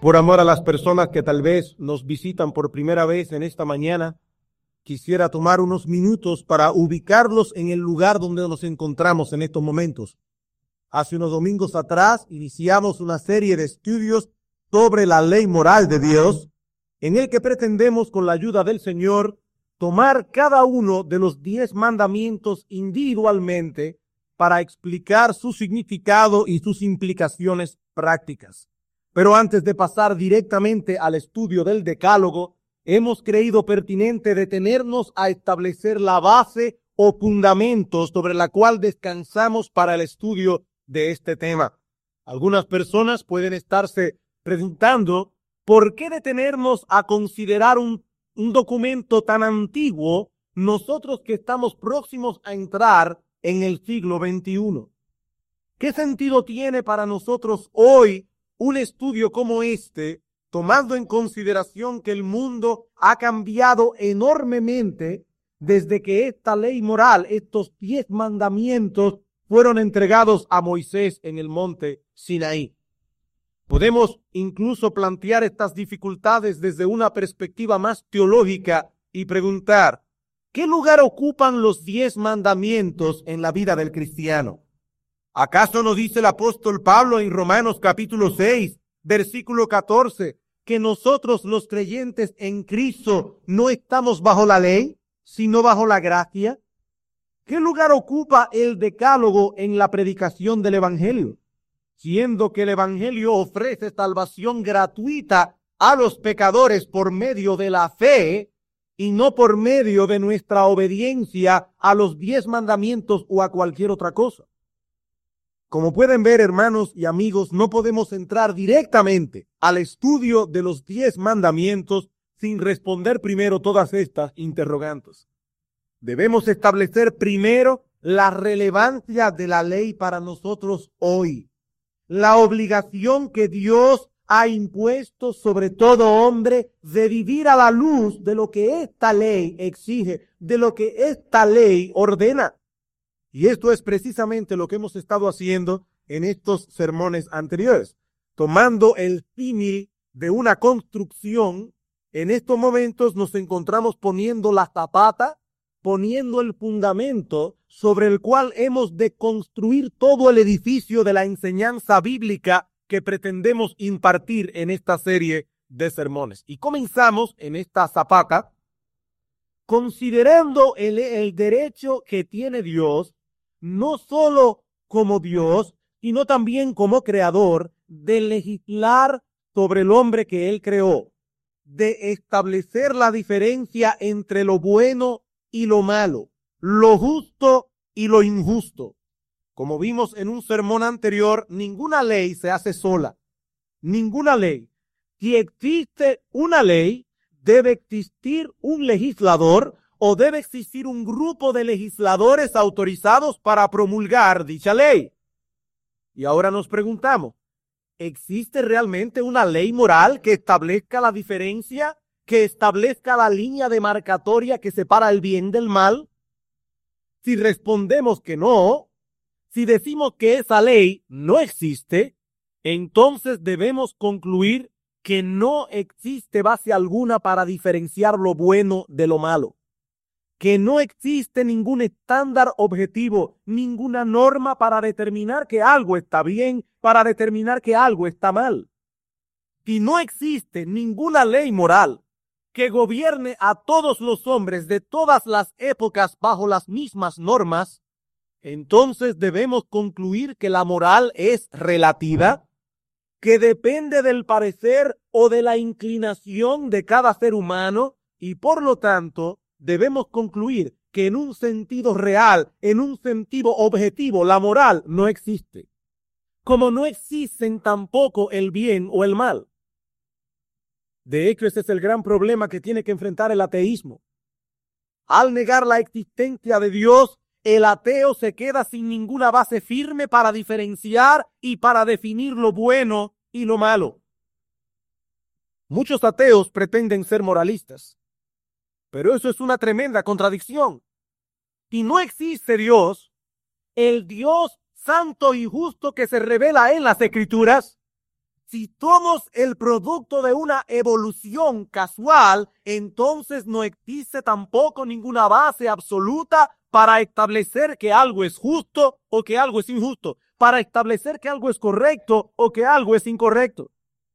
Por amor a las personas que tal vez nos visitan por primera vez en esta mañana, quisiera tomar unos minutos para ubicarlos en el lugar donde nos encontramos en estos momentos. Hace unos domingos atrás iniciamos una serie de estudios sobre la ley moral de Dios, en el que pretendemos, con la ayuda del Señor, tomar cada uno de los 10 mandamientos individualmente para explicar su significado y sus implicaciones prácticas. Pero antes de pasar directamente al estudio del Decálogo, hemos creído pertinente detenernos a establecer la base o fundamentos sobre la cual descansamos para el estudio de este tema. Algunas personas pueden estarse preguntando ¿por qué detenernos a considerar un documento tan antiguo nosotros que estamos próximos a entrar en el siglo XXI? ¿Qué sentido tiene para nosotros hoy un estudio como este, tomando en consideración que el mundo ha cambiado enormemente desde que esta ley moral, estos 10 mandamientos, fueron entregados a Moisés en el monte Sinaí? Podemos incluso plantear estas dificultades desde una perspectiva más teológica y preguntar, ¿qué lugar ocupan los 10 mandamientos en la vida del cristiano? ¿Acaso no dice el apóstol Pablo en Romanos capítulo 6, versículo 14, que nosotros los creyentes en Cristo no estamos bajo la ley, sino bajo la gracia? ¿Qué lugar ocupa el Decálogo en la predicación del Evangelio? Siendo que el Evangelio ofrece salvación gratuita a los pecadores por medio de la fe y no por medio de nuestra obediencia a los 10 mandamientos o a cualquier otra cosa. Como pueden ver, hermanos y amigos, no podemos entrar directamente al estudio de los 10 mandamientos sin responder primero todas estas interrogantes. Debemos establecer primero la relevancia de la ley para nosotros hoy. La obligación que Dios ha impuesto sobre todo hombre de vivir a la luz de lo que esta ley exige, de lo que esta ley ordena. Y esto es precisamente lo que hemos estado haciendo en estos sermones anteriores. Tomando el símil de una construcción, en estos momentos nos encontramos poniendo la zapata, poniendo el fundamento sobre el cual hemos de construir todo el edificio de la enseñanza bíblica que pretendemos impartir en esta serie de sermones. Y comenzamos en esta zapata considerando el derecho que tiene Dios, no solo como Dios, sino también como creador, de legislar sobre el hombre que Él creó, de establecer la diferencia entre lo bueno y lo malo, lo justo y lo injusto. Como vimos en un sermón anterior, ninguna ley se hace sola. Ninguna ley. Si existe una ley, debe existir un legislador o debe existir un grupo de legisladores autorizados para promulgar dicha ley. Y ahora nos preguntamos, ¿existe realmente una ley moral que establezca la diferencia, que establezca la línea demarcatoria que separa el bien del mal? Si respondemos que no, si decimos que esa ley no existe, entonces debemos concluir que no existe base alguna para diferenciar lo bueno de lo malo, que no existe ningún estándar objetivo, ninguna norma para determinar que algo está bien, para determinar que algo está mal. Si no existe ninguna ley moral que gobierne a todos los hombres de todas las épocas bajo las mismas normas, entonces debemos concluir que la moral es relativa, que depende del parecer o de la inclinación de cada ser humano y por lo tanto debemos concluir que en un sentido real, en un sentido objetivo, la moral no existe, como no existen tampoco el bien o el mal. De hecho, ese es el gran problema que tiene que enfrentar el ateísmo. Al negar la existencia de Dios, el ateo se queda sin ninguna base firme para diferenciar y para definir lo bueno y lo malo. Muchos ateos pretenden ser moralistas, pero eso es una tremenda contradicción. Si no existe Dios, el Dios santo y justo que se revela en las Escrituras, Si somos el producto de una evolución casual, entonces no existe tampoco ninguna base absoluta para establecer que algo es justo o que algo es injusto, para establecer que algo es correcto o que algo es incorrecto.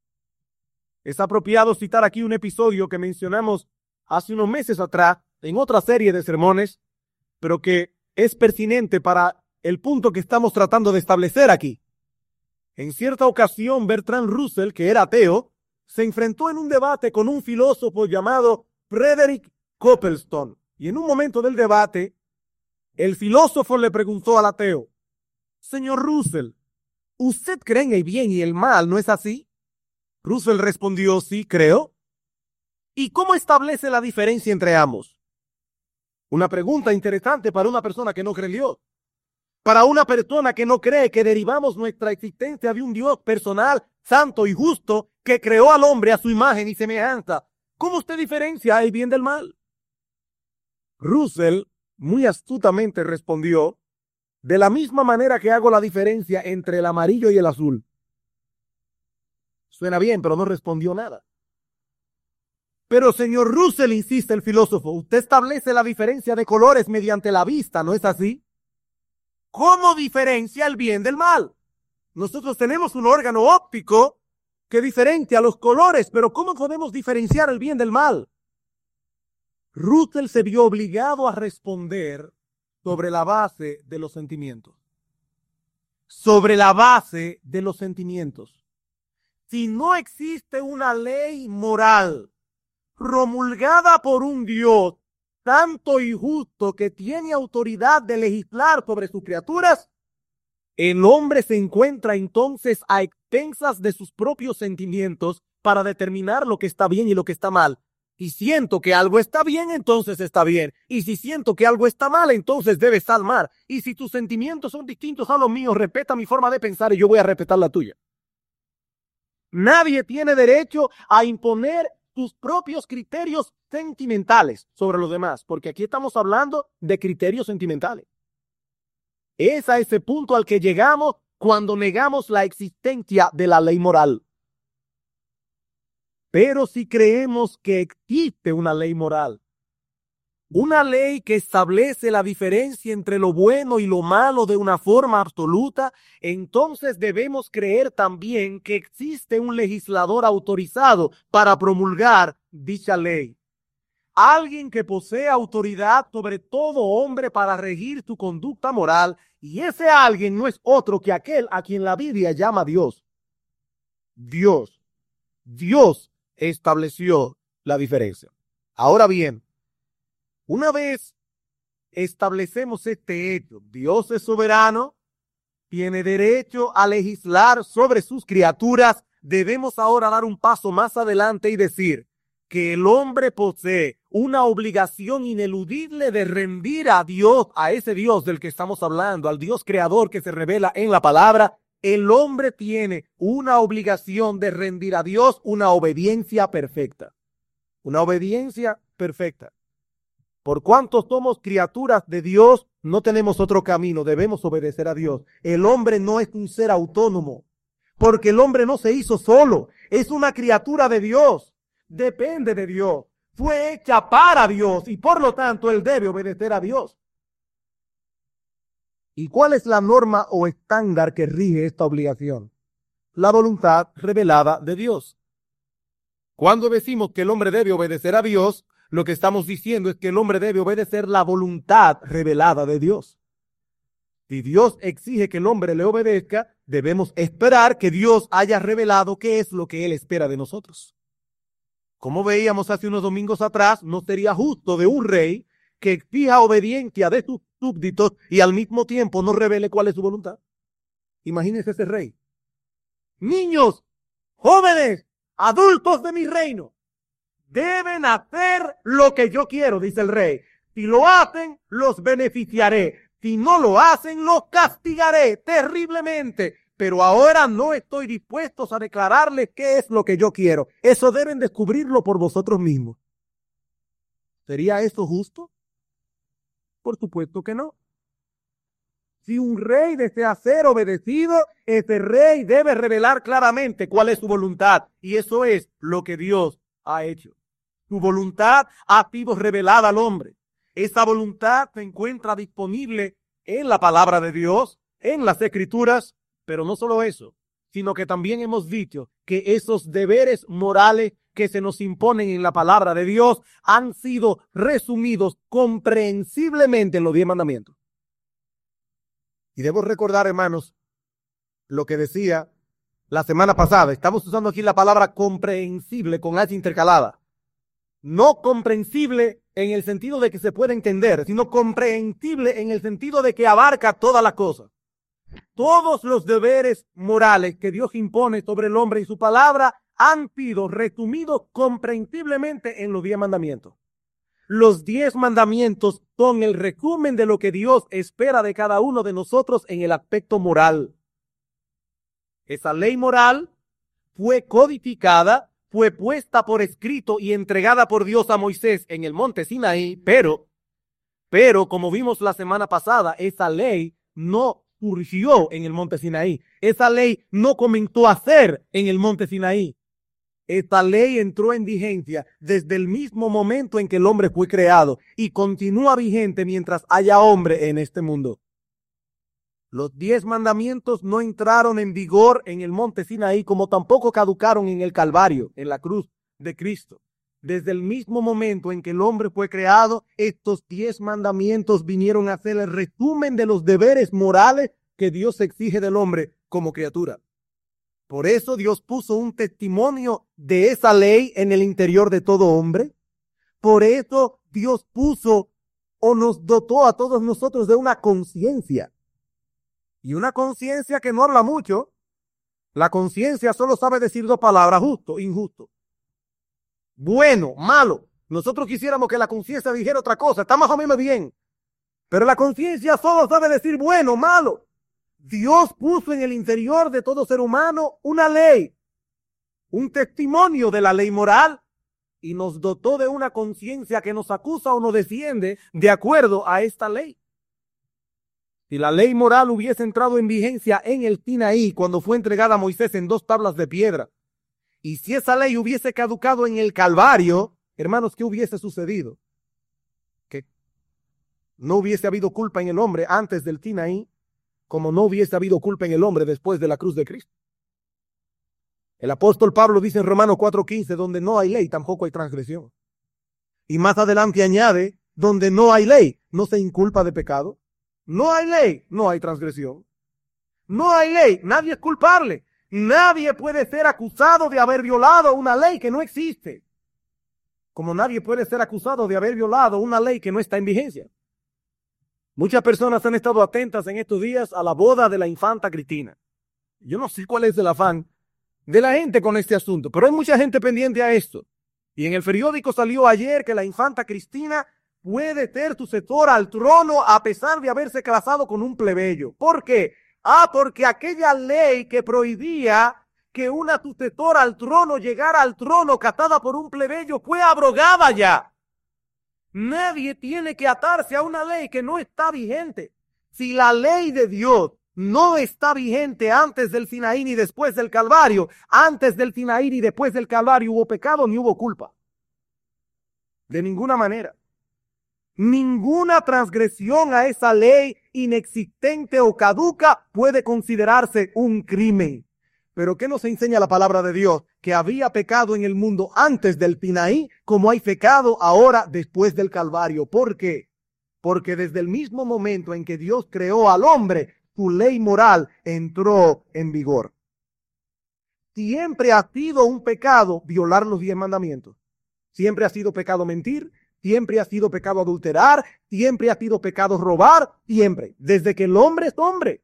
Es apropiado citar aquí un episodio que mencionamos hace unos meses atrás en otra serie de sermones, pero que es pertinente para el punto que estamos tratando de establecer aquí. En cierta ocasión, Bertrand Russell, que era ateo, se enfrentó en un debate con un filósofo llamado Frederick Coplestone. Y en un momento del debate, el filósofo le preguntó al ateo: Señor Russell, ¿usted cree en el bien y el mal, no es así? Russell respondió: sí, creo. ¿Y cómo establece la diferencia entre ambos? Una pregunta interesante para una persona que no cree en Dios. Para una persona que no cree que derivamos nuestra existencia de un Dios personal, santo y justo, que creó al hombre a su imagen y semejanza. ¿Cómo usted diferencia el bien del mal? Russell muy astutamente respondió: de la misma manera que hago la diferencia entre el amarillo y el azul. Suena bien, pero no respondió nada. Pero señor Russell, insiste el filósofo, usted establece la diferencia de colores mediante la vista, ¿no es así? ¿Cómo diferencia el bien del mal? Nosotros tenemos un órgano óptico que diferencia los colores, pero ¿cómo podemos diferenciar el bien del mal? Russell se vio obligado a responder sobre la base de los sentimientos. Sobre la base de los sentimientos. Si no existe una ley moral promulgada por un Dios santo y justo que tiene autoridad de legislar sobre sus criaturas, el hombre se encuentra entonces a expensas de sus propios sentimientos para determinar lo que está bien y lo que está mal. Y siento que algo está bien, entonces está bien. Y si siento que algo está mal, entonces debe estar mal. Y si tus sentimientos son distintos a los míos, respeta mi forma de pensar y yo voy a respetar la tuya. Nadie tiene derecho a imponer tus propios criterios sentimentales sobre los demás, porque aquí estamos hablando de criterios sentimentales. Es a ese punto al que llegamos cuando negamos la existencia de la ley moral. Pero si creemos que existe una ley moral, una ley que establece la diferencia entre lo bueno y lo malo de una forma absoluta, entonces debemos creer también que existe un legislador autorizado para promulgar dicha ley. Alguien que posee autoridad sobre todo hombre para regir su conducta moral, y ese alguien no es otro que aquel a quien la Biblia llama Dios. Dios estableció la diferencia. Ahora bien, una vez establecemos este hecho, Dios es soberano, tiene derecho a legislar sobre sus criaturas, debemos ahora dar un paso más adelante y decir que el hombre posee una obligación ineludible de rendir a Dios, a ese Dios del que estamos hablando, al Dios creador que se revela en la palabra. El hombre tiene una obligación de rendir a Dios una obediencia perfecta. Una obediencia perfecta. Por cuanto somos criaturas de Dios, no tenemos otro camino, debemos obedecer a Dios. El hombre no es un ser autónomo, porque el hombre no se hizo solo, es una criatura de Dios, depende de Dios, fue hecha para Dios y por lo tanto él debe obedecer a Dios. ¿Y cuál es la norma o estándar que rige esta obligación? La voluntad revelada de Dios. Cuando decimos que el hombre debe obedecer a Dios, lo que estamos diciendo es que el hombre debe obedecer la voluntad revelada de Dios. Si Dios exige que el hombre le obedezca, debemos esperar que Dios haya revelado qué es lo que Él espera de nosotros. Como veíamos hace unos domingos atrás, no sería justo de un rey que exija obediencia de sus súbditos y al mismo tiempo no revele cuál es su voluntad. Imagínense ese rey. Niños, jóvenes, adultos de mi reino, deben hacer lo que yo quiero, dice el rey. Si lo hacen, los beneficiaré. Si no lo hacen, los castigaré terriblemente. Pero ahora no estoy dispuesto a declararles qué es lo que yo quiero. Eso deben descubrirlo por vosotros mismos. ¿Sería eso justo? Por supuesto que no. Si un rey desea ser obedecido, ese rey debe revelar claramente cuál es su voluntad. Y eso es lo que Dios ha hecho. Su voluntad ha sido revelada al hombre. Esa voluntad se encuentra disponible en la palabra de Dios, en las Escrituras, pero no solo eso, sino que también hemos dicho que esos deberes morales que se nos imponen en la palabra de Dios han sido resumidos comprensiblemente en los 10 mandamientos. Y debo recordar, hermanos, lo que decía la semana pasada. Estamos usando aquí la palabra comprensible con H intercalada. No comprensible en el sentido de que se puede entender, sino comprensible en el sentido de que abarca todas las cosas. Todos los deberes morales que Dios impone sobre el hombre y su palabra han sido resumidos comprensiblemente en los 10 mandamientos. Los 10 mandamientos son el resumen de lo que Dios espera de cada uno de nosotros en el aspecto moral. Esa ley moral fue codificada, fue puesta por escrito y entregada por Dios a Moisés en el monte Sinaí, pero como vimos la semana pasada, esa ley no surgió en el monte Sinaí. Esa ley no comenzó a ser en el monte Sinaí. Esta ley entró en vigencia desde el mismo momento en que el hombre fue creado y continúa vigente mientras haya hombre en este mundo. Los 10 mandamientos no entraron en vigor en el monte Sinaí, como tampoco caducaron en el Calvario, en la cruz de Cristo. Desde el mismo momento en que el hombre fue creado, estos 10 mandamientos vinieron a ser el resumen de los deberes morales que Dios exige del hombre como criatura. Por eso Dios puso un testimonio de esa ley en el interior de todo hombre. Por eso Dios puso o nos dotó a todos nosotros de una conciencia. Y una conciencia que no habla mucho. La conciencia solo sabe decir 2 palabras: justo, injusto. Bueno, malo. Nosotros quisiéramos que la conciencia dijera otra cosa. Está más o menos bien. Pero la conciencia solo sabe decir bueno, malo. Dios puso en el interior de todo ser humano una ley, un testimonio de la ley moral, y nos dotó de una conciencia que nos acusa o nos defiende de acuerdo a esta ley. Si la ley moral hubiese entrado en vigencia en el Sinaí cuando fue entregada a Moisés en 2 tablas de piedra, y si esa ley hubiese caducado en el Calvario, hermanos, ¿qué hubiese sucedido? Que no hubiese habido culpa en el hombre antes del Sinaí, como no hubiese habido culpa en el hombre después de la cruz de Cristo. El apóstol Pablo dice en Romanos 4:15, donde no hay ley, tampoco hay transgresión. Y más adelante añade, donde no hay ley, no se inculpa de pecado. No hay ley, no hay transgresión. No hay ley, nadie es culpable. Nadie puede ser acusado de haber violado una ley que no existe. Como nadie puede ser acusado de haber violado una ley que no está en vigencia. Muchas personas han estado atentas en estos días a la boda de la infanta Cristina. Yo no sé cuál es el afán de la gente con este asunto, pero hay mucha gente pendiente a esto. Y en el periódico salió ayer que la infanta Cristina puede ser sucesora al trono a pesar de haberse casado con un plebeyo. ¿Por qué? Porque aquella ley que prohibía que una sucesora al trono llegara al trono casada por un plebeyo fue abrogada ya. Nadie tiene que atarse a una ley que no está vigente. Si la ley de Dios no está vigente antes del Sinaí ni después del Calvario, antes del Sinaí y después del Calvario hubo pecado ni hubo culpa. De ninguna manera. Ninguna transgresión a esa ley inexistente o caduca puede considerarse un crimen. Pero ¿qué nos enseña la palabra de Dios? Que había pecado en el mundo antes del Sinaí, como hay pecado ahora después del Calvario. ¿Por qué? Porque desde el mismo momento en que Dios creó al hombre, su ley moral entró en vigor. Siempre ha sido un pecado violar los 10 mandamientos. Siempre ha sido pecado mentir. Siempre ha sido pecado adulterar. Siempre ha sido pecado robar. Siempre. Desde que el hombre es hombre.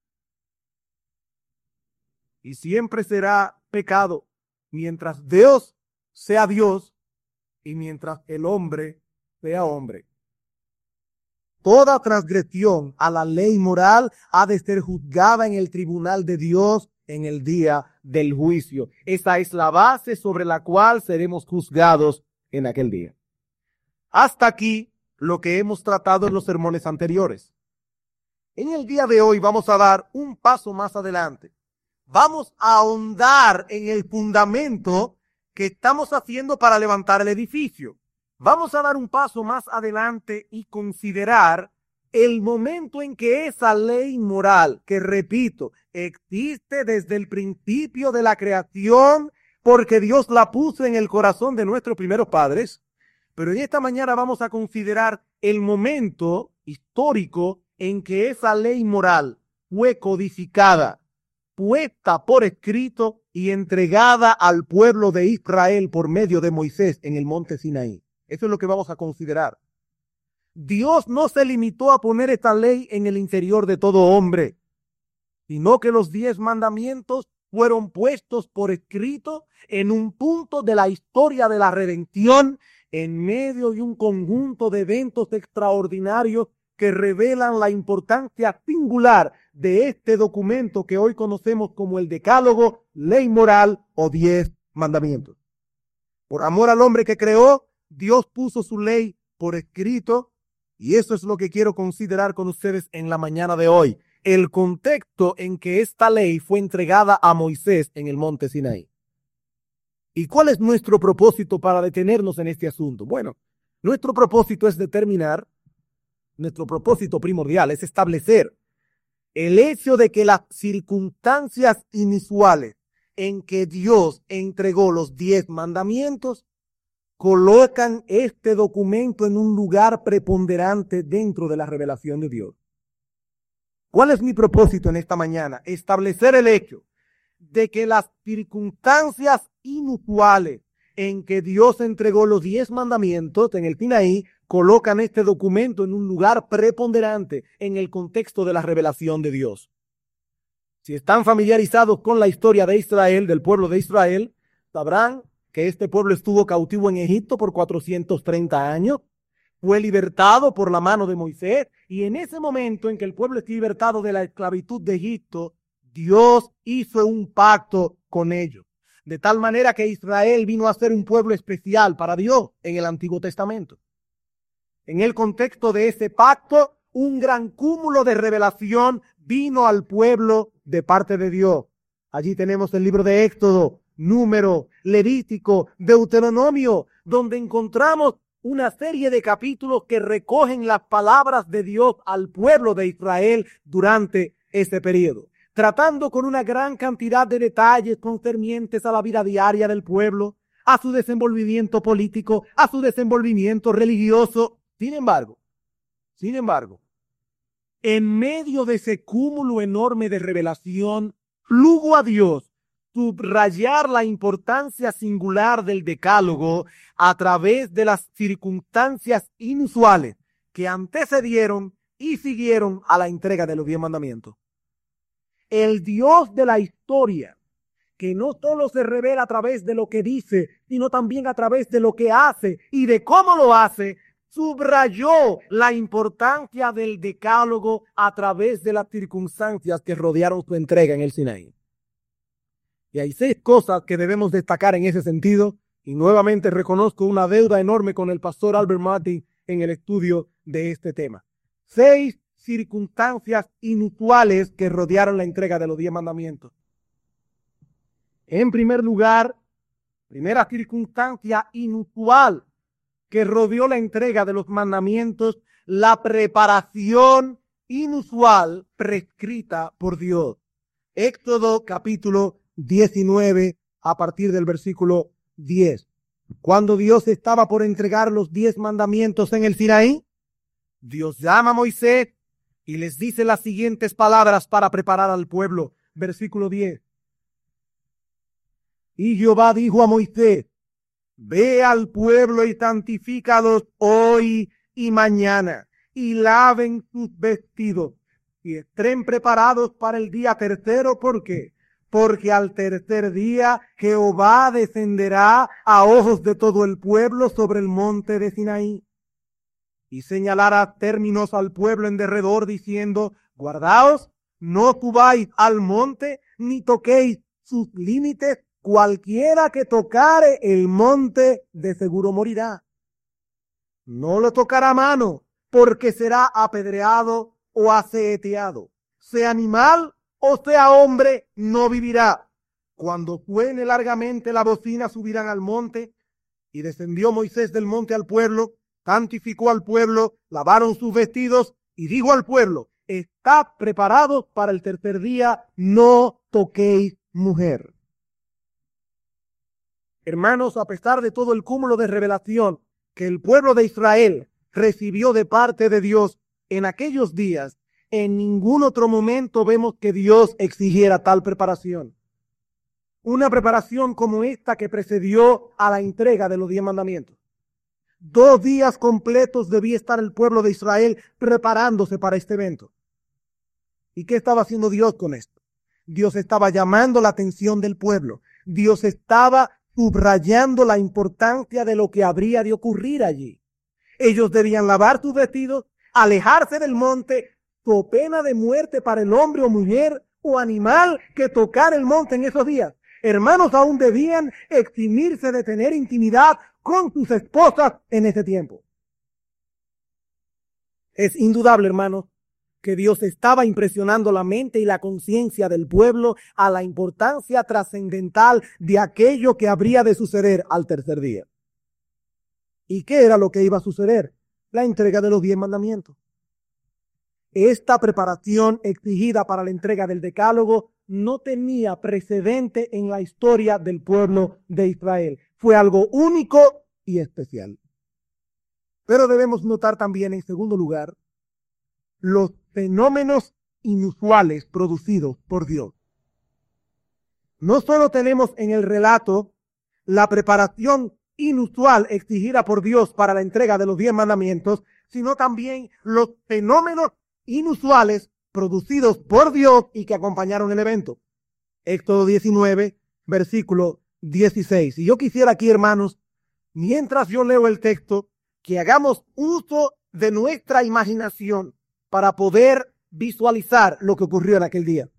Y siempre será pecado mientras Dios sea Dios y mientras el hombre sea hombre. Toda transgresión a la ley moral ha de ser juzgada en el tribunal de Dios en el día del juicio. Esa es la base sobre la cual seremos juzgados en aquel día. Hasta aquí lo que hemos tratado en los sermones anteriores. En el día de hoy vamos a dar un paso más adelante. Vamos a ahondar en el fundamento que estamos haciendo para levantar el edificio. Vamos a dar un paso más adelante y considerar el momento en que esa ley moral, que repito, existe desde el principio de la creación, porque Dios la puso en el corazón de nuestros primeros padres. Pero en esta mañana vamos a considerar el momento histórico en que esa ley moral fue codificada, puesta por escrito y entregada al pueblo de Israel por medio de Moisés en el monte Sinaí. Eso es lo que vamos a considerar. Dios no se limitó a poner esta ley en el interior de todo hombre, sino que los 10 mandamientos fueron puestos por escrito en un punto de la historia de la redención, en medio de un conjunto de eventos extraordinarios que revelan la importancia singular de este documento que hoy conocemos como el Decálogo, Ley Moral o 10 Mandamientos. Por amor al hombre que creó, Dios puso su ley por escrito, y eso es lo que quiero considerar con ustedes en la mañana de hoy. El contexto en que esta ley fue entregada a Moisés en el monte Sinaí. ¿Y cuál es nuestro propósito para detenernos en este asunto? Bueno, nuestro propósito es determinar, nuestro propósito primordial es establecer el hecho de que las circunstancias inusuales en que Dios entregó los 10 mandamientos colocan este documento en un lugar preponderante dentro de la revelación de Dios. ¿Cuál es mi propósito en esta mañana? Establecer el hecho de que las circunstancias inusuales en que Dios entregó los 10 mandamientos en el Sinaí colocan este documento en un lugar preponderante en el contexto de la revelación de Dios. Si están familiarizados con la historia de Israel, del pueblo de Israel, sabrán que este pueblo estuvo cautivo en Egipto por 430 años, fue libertado por la mano de Moisés, y en ese momento en que el pueblo es libertado de la esclavitud de Egipto, Dios hizo un pacto con ellos, de tal manera que Israel vino a ser un pueblo especial para Dios en el Antiguo Testamento. En el contexto de ese pacto, un gran cúmulo de revelación vino al pueblo de parte de Dios. Allí tenemos el libro de Éxodo, Número, Levítico, Deuteronomio, donde encontramos una serie de capítulos que recogen las palabras de Dios al pueblo de Israel durante ese periodo, tratando con una gran cantidad de detalles concernientes a la vida diaria del pueblo, a su desenvolvimiento político, a su desenvolvimiento religioso. Sin embargo, en medio de ese cúmulo enorme de revelación, plugo a Dios subrayar la importancia singular del decálogo a través de las circunstancias inusuales que antecedieron y siguieron a la entrega de los 10 mandamientos. El Dios de la historia, que no solo se revela a través de lo que dice, sino también a través de lo que hace y de cómo lo hace, subrayó la importancia del decálogo a través de las circunstancias que rodearon su entrega en el Sinaí. Y hay 6 cosas que debemos destacar en ese sentido, y nuevamente reconozco una deuda enorme con el pastor Albert Martin en el estudio de este tema. 6 circunstancias inusuales que rodearon la entrega de los 10 mandamientos. En primer lugar, primera circunstancia inusual que rodeó la entrega de los mandamientos, la preparación inusual prescrita por Dios. Éxodo capítulo 19 a partir del versículo 10. Cuando Dios estaba por entregar los 10 mandamientos en el Sinaí, Dios llama a Moisés y les dice las siguientes palabras para preparar al pueblo. Versículo 10. Y Jehová dijo a Moisés: ve al pueblo y santifícalos hoy y mañana, y laven sus vestidos, y estén preparados para el día tercero. ¿Por qué? Porque al tercer día Jehová descenderá a ojos de todo el pueblo sobre el monte de Sinaí. Y señalará términos al pueblo en derredor, diciendo: guardaos, no subáis al monte, ni toquéis sus límites. Cualquiera que tocare el monte, de seguro morirá. No lo tocará a mano, porque será apedreado o aceteado, sea animal o sea hombre, no vivirá. Cuando suene largamente la bocina, subirán al monte. Y descendió Moisés del monte al pueblo, santificó al pueblo, lavaron sus vestidos y dijo al pueblo: está preparado para el tercer día, no toquéis mujer. Hermanos, a pesar de todo el cúmulo de revelación que el pueblo de Israel recibió de parte de Dios en aquellos días, en ningún otro momento vemos que Dios exigiera tal preparación. Una preparación como esta que precedió a la entrega de los 10 mandamientos. 2 días completos debía estar el pueblo de Israel preparándose para este evento. ¿Y qué estaba haciendo Dios con esto? Dios estaba llamando la atención del pueblo. Dios estaba subrayando la importancia de lo que habría de ocurrir allí. Ellos debían lavar sus vestidos, alejarse del monte, o pena de muerte para el hombre o mujer o animal que tocara el monte en esos días. Hermanos, aún debían eximirse de tener intimidad con sus esposas en ese tiempo. Es indudable, hermanos, que Dios estaba impresionando la mente y la conciencia del pueblo a la importancia trascendental de aquello que habría de suceder al tercer día. ¿Y qué era lo que iba a suceder? La entrega de los 10 mandamientos. Esta preparación exigida para la entrega del Decálogo no tenía precedente en la historia del pueblo de Israel. Fue algo único y especial. Pero debemos notar también, en segundo lugar, los fenómenos inusuales producidos por Dios. No solo tenemos en el relato la preparación inusual exigida por Dios para la entrega de los 10 mandamientos, sino también los fenómenos inusuales producidos por Dios y que acompañaron el evento. Éxodo 19, versículo 16. Y yo quisiera aquí, hermanos, mientras yo leo el texto, que hagamos uso de nuestra imaginación para poder visualizar lo que ocurrió en aquel día.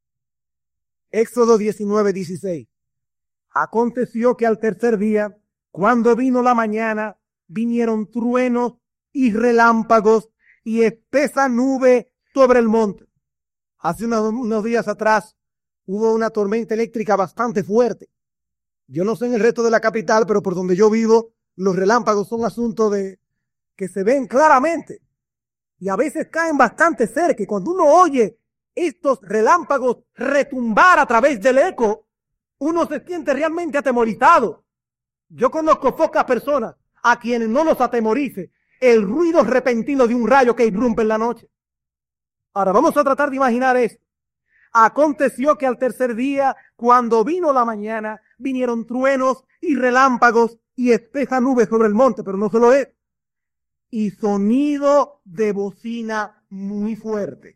Éxodo 19, 16. Aconteció que al tercer día, cuando vino la mañana, vinieron truenos y relámpagos y espesa nube sobre el monte. Hace unos días atrás hubo una tormenta eléctrica bastante fuerte. Yo no sé en el resto de la capital, pero por donde yo vivo, los relámpagos son asuntos de que se ven claramente. Y a veces caen bastante cerca. Y cuando uno oye estos relámpagos retumbar a través del eco, uno se siente realmente atemorizado. Yo conozco pocas personas a quienes no los atemorice el ruido repentino de un rayo que irrumpe en la noche. Ahora vamos a tratar de imaginar esto. Aconteció que al tercer día, cuando vino la mañana, vinieron truenos y relámpagos y espesa nube sobre el monte, pero no solo es. Y sonido de bocina muy fuerte.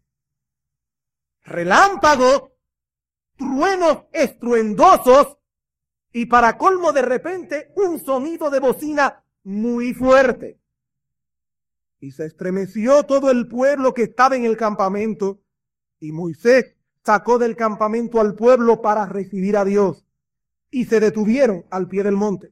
Relámpagos, truenos estruendosos y para colmo de repente un sonido de bocina muy fuerte. Y se estremeció todo el pueblo que estaba en el campamento y Moisés sacó del campamento al pueblo para recibir a Dios y se detuvieron al pie del monte.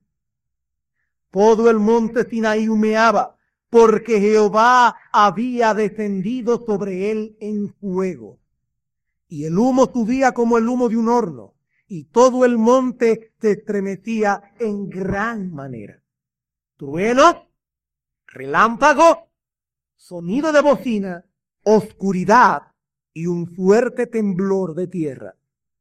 Todo el monte Sinaí humeaba porque Jehová había descendido sobre él en fuego. Y el humo subía como el humo de un horno, y todo el monte se estremecía en gran manera. Truenos, relámpagos, sonido de bocina, oscuridad y un fuerte temblor de tierra.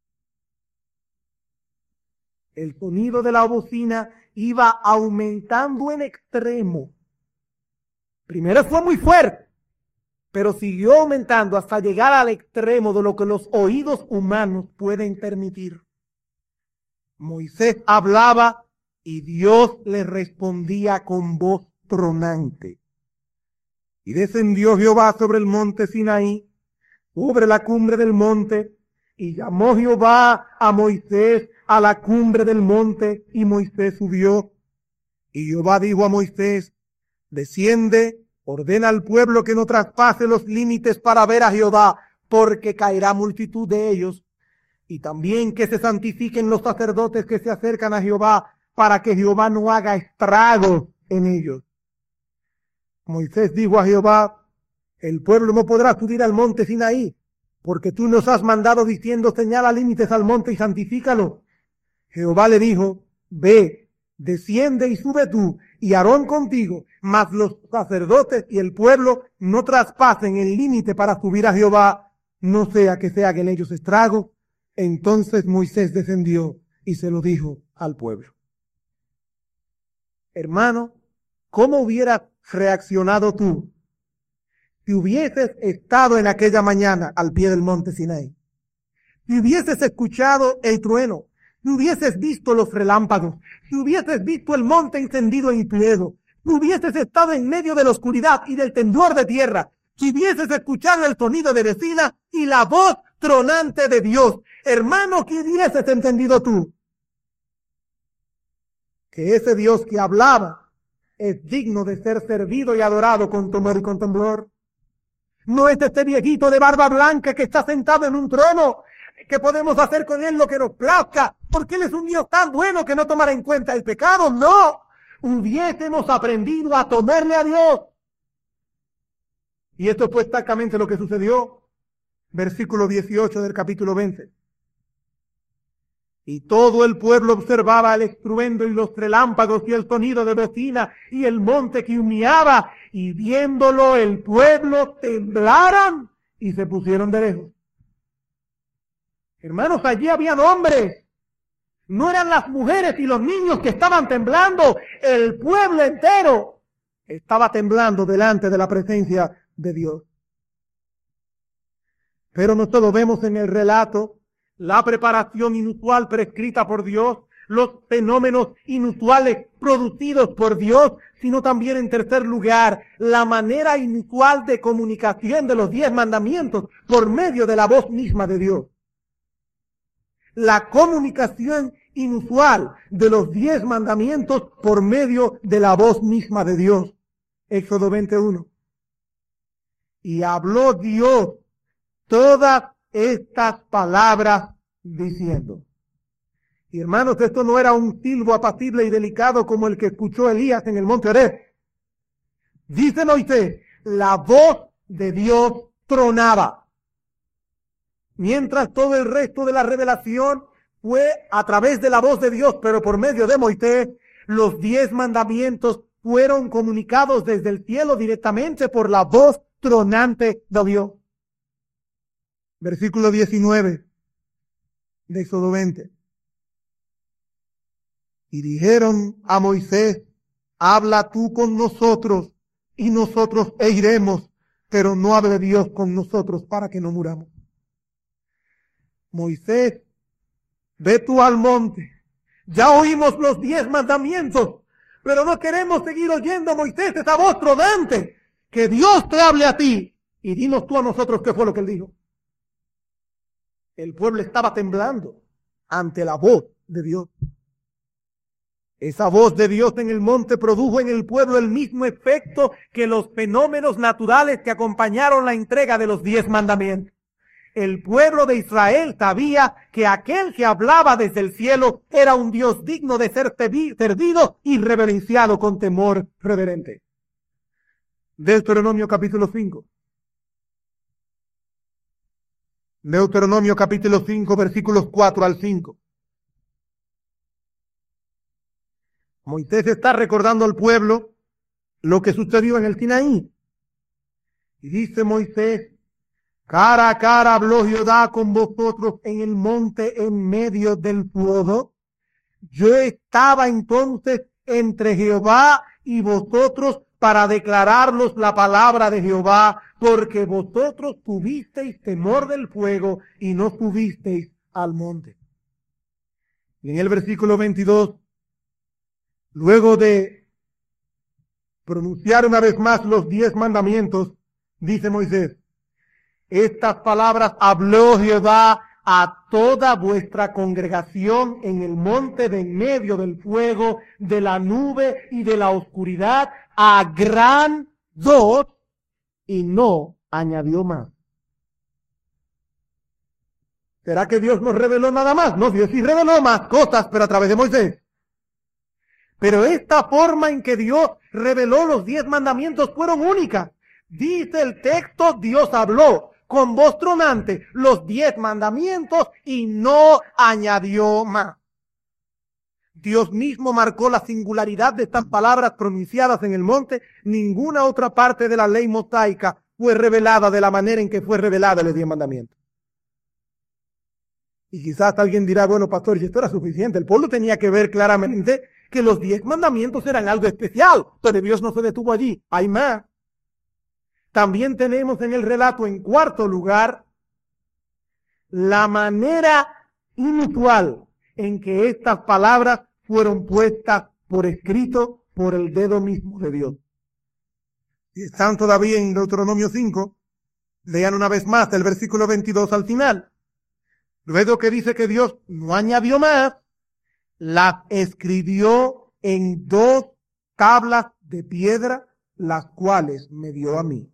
El sonido de la bocina iba aumentando en extremo. Primero fue muy fuerte, pero siguió aumentando hasta llegar al extremo de lo que los oídos humanos pueden permitir. Moisés hablaba y Dios le respondía con voz tronante. Y descendió Jehová sobre el monte Sinaí, sobre la cumbre del monte, y llamó Jehová a Moisés a la cumbre del monte, y Moisés subió. Y Jehová dijo a Moisés: desciende, ordena al pueblo que no traspase los límites para ver a Jehová, porque caerá multitud de ellos. Y también que se santifiquen los sacerdotes que se acercan a Jehová, para que Jehová no haga estragos en ellos. Moisés dijo a Jehová: el pueblo no podrá subir al monte Sinaí, porque tú nos has mandado diciendo, señala límites al monte y santifícalo. Jehová le dijo, ve, desciende y sube tú, y Aarón contigo, mas los sacerdotes y el pueblo no traspasen el límite para subir a Jehová, no sea que se hagan ellos estrago. Entonces Moisés descendió y se lo dijo al pueblo. Hermano, ¿cómo hubieras reaccionado tú si hubieses estado en aquella mañana al pie del monte Sinaí? Si hubieses escuchado el trueno, si hubieses visto los relámpagos, si hubieses visto el monte encendido en fuego, si hubieses estado en medio de la oscuridad y del temblor de tierra, si hubieses escuchado el sonido de vecina y la voz tronante de Dios, hermano, ¿qué hubieses entendido tú? Que ese Dios que hablaba es digno de ser servido y adorado con temor y con temblor. No es este viejito de barba blanca que está sentado en un trono, que podemos hacer con él lo que nos plazca, porque él es un Dios tan bueno que no tomará en cuenta el pecado. No, hubiésemos aprendido a temerle a Dios. Y esto fue exactamente lo que sucedió. Versículo 18 del capítulo 20. Y todo el pueblo observaba el estruendo y los relámpagos y el sonido de bocina y el monte que humeaba, y viéndolo el pueblo temblaron y se pusieron de lejos. Hermanos, allí habían hombres. No eran las mujeres y los niños que estaban temblando. El pueblo entero estaba temblando delante de la presencia de Dios. Pero nosotros vemos en el relato la preparación inusual prescrita por Dios, los fenómenos inusuales producidos por Dios, sino también, en tercer lugar, la manera inusual de comunicación de los 10 mandamientos por medio de la voz misma de Dios. La comunicación inusual de los 10 mandamientos por medio de la voz misma de Dios. Éxodo 21. Y habló Dios todas estas palabras diciendo. Y hermanos, esto no era un silbo apacible y delicado como el que escuchó Elías en el monte Horeb. Dice Moisés, la voz de Dios tronaba. Mientras todo el resto de la revelación fue a través de la voz de Dios, pero por medio de Moisés, los 10 mandamientos fueron comunicados desde el cielo directamente por la voz tronante de Dios. Versículo 19 de Éxodo 20. Y dijeron a Moisés, habla tú con nosotros y nosotros iremos, pero no hable Dios con nosotros para que no muramos. Moisés, ve tú al monte. Ya oímos los 10 mandamientos, pero no queremos seguir oyendo, Moisés, esa voz tronante. Que Dios te hable a ti y dinos tú a nosotros qué fue lo que él dijo. El pueblo estaba temblando ante la voz de Dios. Esa voz de Dios en el monte produjo en el pueblo el mismo efecto que los fenómenos naturales que acompañaron la entrega de los 10 mandamientos. El pueblo de Israel sabía que aquel que hablaba desde el cielo era un Dios digno de ser servido y reverenciado con temor reverente. Deuteronomio capítulo 5. Deuteronomio capítulo 5, versículos 4 al 5. Moisés está recordando al pueblo lo que sucedió en el Sinaí. Y dice Moisés, cara a cara habló Jehová con vosotros en el monte en medio del fuego. Yo estaba entonces entre Jehová y vosotros para declararos la palabra de Jehová, porque vosotros tuvisteis temor del fuego y no subisteis al monte. Y en el versículo 22, luego de pronunciar una vez más los 10 mandamientos, dice Moisés, estas palabras habló Jehová a toda vuestra congregación en el monte de en medio del fuego, de la nube y de la oscuridad, a gran voz, y no añadió más. ¿Será que Dios nos reveló nada más? No, Dios sí reveló más cosas, pero a través de Moisés. Pero esta forma en que Dios reveló los 10 mandamientos fueron únicas. Dice el texto, Dios habló con voz tronante los 10 mandamientos y no añadió más. Dios mismo marcó la singularidad de estas palabras pronunciadas en el monte. Ninguna otra parte de la ley mosaica fue revelada de la manera en que fue revelada los 10 mandamientos. Y quizás alguien dirá, bueno, pastor, si esto era suficiente, el pueblo tenía que ver claramente que los 10 mandamientos eran algo especial, pero Dios no se detuvo allí, hay más. También tenemos en el relato, en cuarto lugar, la manera inusual en que estas palabras fueron puestas por escrito por el dedo mismo de Dios. Y están todavía en Deuteronomio 5, lean una vez más el versículo 22 al final. Luego que dice que Dios no añadió más, las escribió en 2 tablas de piedra, las cuales me dio a mí.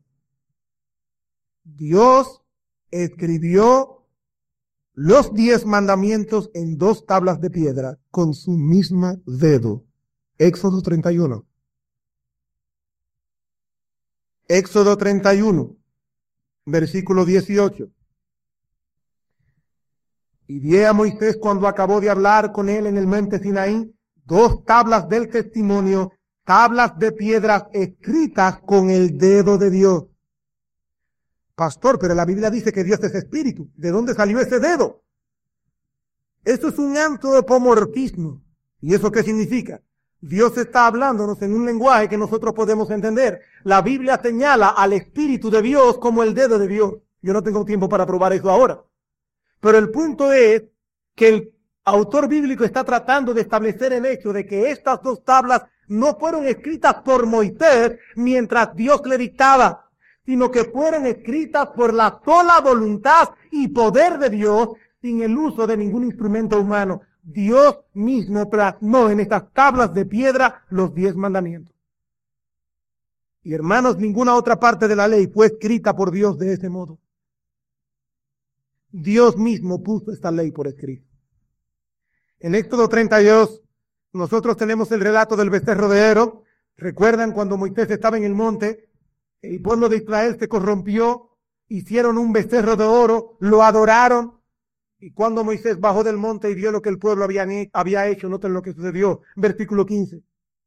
Dios escribió los 10 mandamientos en 2 tablas de piedra con su mismo dedo. Éxodo 31. Éxodo 31, versículo 18. Y vi a Moisés cuando acabó de hablar con él en el monte Sinaí, 2 tablas del testimonio, tablas de piedras escritas con el dedo de Dios. Pastor, pero la Biblia dice que Dios es espíritu. ¿De dónde salió ese dedo? Esto es un antropomorfismo. ¿Y eso qué significa? Dios está hablándonos en un lenguaje que nosotros podemos entender. La Biblia señala al Espíritu de Dios como el dedo de Dios. Yo no tengo tiempo para probar eso ahora. Pero el punto es que el autor bíblico está tratando de establecer el hecho de que estas 2 tablas no fueron escritas por Moisés mientras Dios le dictaba, sino que fueron escritas por la sola voluntad y poder de Dios sin el uso de ningún instrumento humano. Dios mismo plasmó en estas tablas de piedra los 10 mandamientos. Y hermanos, ninguna otra parte de la ley fue escrita por Dios de ese modo. Dios mismo puso esta ley por escrito. En Éxodo 32, nosotros tenemos el relato del becerro de Ero. ¿Recuerdan cuando Moisés estaba en el monte? El pueblo de Israel se corrompió, hicieron un becerro de oro, lo adoraron. Y cuando Moisés bajó del monte y vio lo que el pueblo había hecho, noten lo que sucedió. Versículo 15.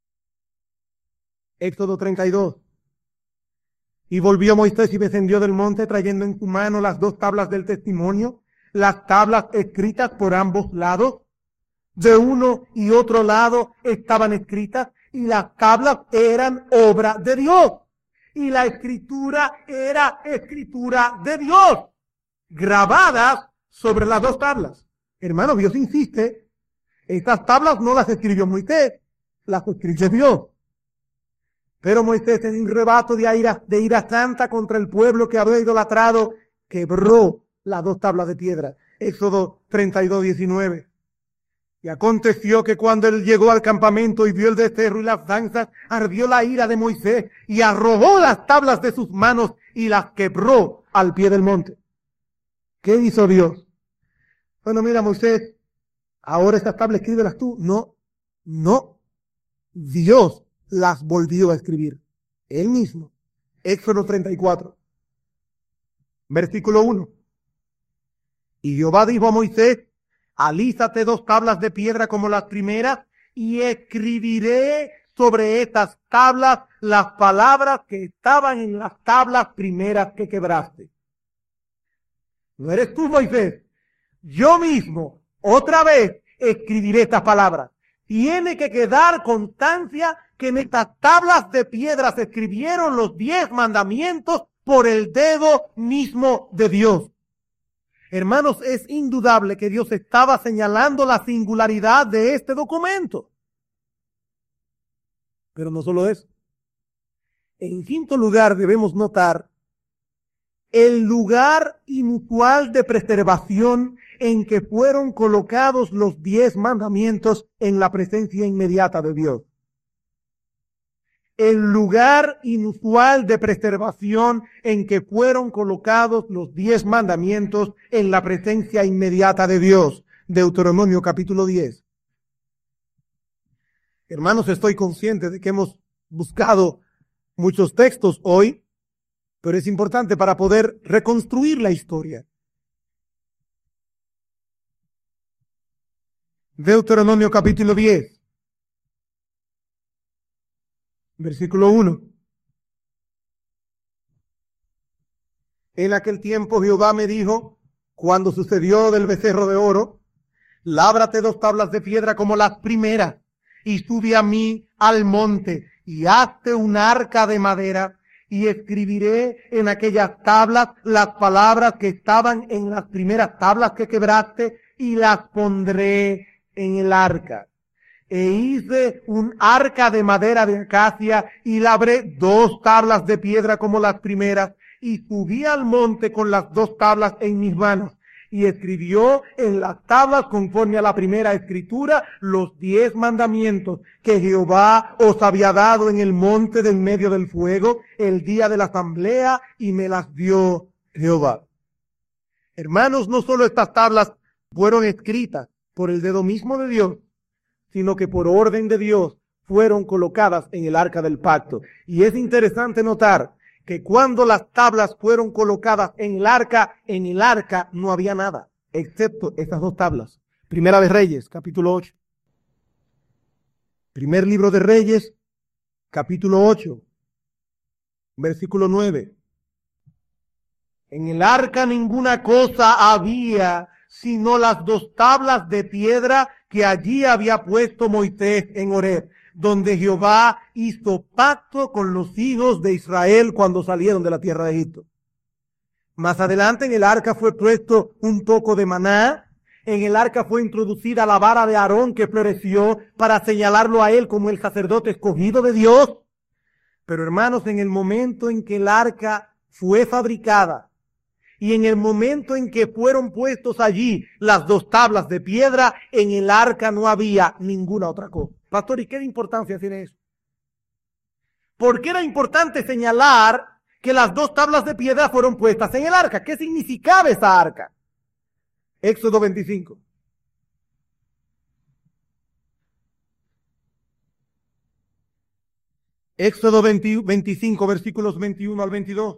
Éxodo 32. Y volvió Moisés y descendió del monte trayendo en su mano las 2 tablas del testimonio, las tablas escritas por ambos lados. De uno y otro lado estaban escritas y las tablas eran obra de Dios. Y la escritura era escritura de Dios, grabadas sobre las 2 tablas. Hermano, Dios insiste, estas tablas no las escribió Moisés, las escribió Dios. Pero Moisés, en un rebato de ira santa contra el pueblo que había idolatrado, quebró las 2 tablas de piedra. Éxodo 32, 19. Y aconteció que cuando él llegó al campamento y vio el becerro y las danzas, ardió la ira de Moisés y arrojó las tablas de sus manos y las quebró al pie del monte. ¿Qué hizo Dios? Bueno, mira, Moisés, ahora estas tablas escríbelas tú. No. Dios las volvió a escribir. Él mismo. Éxodo 34. Versículo 1. Y Jehová dijo a Moisés, alízate 2 tablas de piedra como las primeras y escribiré sobre estas tablas las palabras que estaban en las tablas primeras que quebraste. No eres tú, Moisés. Yo mismo, otra vez, escribiré estas palabras. Tiene que quedar constancia que en estas tablas de piedra se escribieron los 10 mandamientos por el dedo mismo de Dios. Hermanos, es indudable que Dios estaba señalando la singularidad de este documento. Pero no solo eso. En quinto lugar, debemos notar el lugar inusual de preservación en que fueron colocados los 10 mandamientos en la presencia inmediata de Dios. El lugar inusual de preservación en que fueron colocados los 10 mandamientos en la presencia inmediata de Dios. Deuteronomio capítulo 10. Hermanos, estoy consciente de que hemos buscado muchos textos hoy pero es importante para poder reconstruir la historia. Deuteronomio capítulo 10, versículo 1. En aquel tiempo Jehová me dijo, cuando sucedió del becerro de oro, lábrate 2 tablas de piedra como las primeras, y sube a mí al monte, y hazte un arca de madera, y escribiré en aquellas tablas las palabras que estaban en las primeras tablas que quebraste, y las pondré en el arca. E hice un arca de madera de acacia, y labré 2 tablas de piedra como las primeras, y subí al monte con las 2 tablas en mis manos. Y escribió en las tablas, conforme a la primera escritura, los 10 mandamientos que Jehová os había dado en el monte del medio del fuego, el día de la asamblea, y me las dio Jehová. Hermanos, no solo estas tablas fueron escritas por el dedo mismo de Dios, sino que por orden de Dios fueron colocadas en el arca del pacto. Y es interesante notar que cuando las tablas fueron colocadas en el arca no había nada, excepto estas 2 tablas. Primera de Reyes, capítulo 8. Primer libro de Reyes, capítulo 8, versículo 9. En el arca ninguna cosa había, sino las 2 tablas de piedra que allí había puesto Moisés en Horeb, donde Jehová hizo pacto con los hijos de Israel cuando salieron de la tierra de Egipto. Más adelante en el arca fue puesto un poco de maná, en el arca fue introducida la vara de Aarón que floreció para señalarlo a él como el sacerdote escogido de Dios. Pero hermanos, en el momento en que el arca fue fabricada, y en el momento en que fueron puestos allí las 2 tablas de piedra, en el arca no había ninguna otra cosa. Pastor, ¿y qué importancia tiene eso? ¿Por qué era importante señalar que las 2 tablas de piedra fueron puestas en el arca? ¿Qué significaba esa arca? Éxodo 25. Éxodo 25, versículos 21 al 22.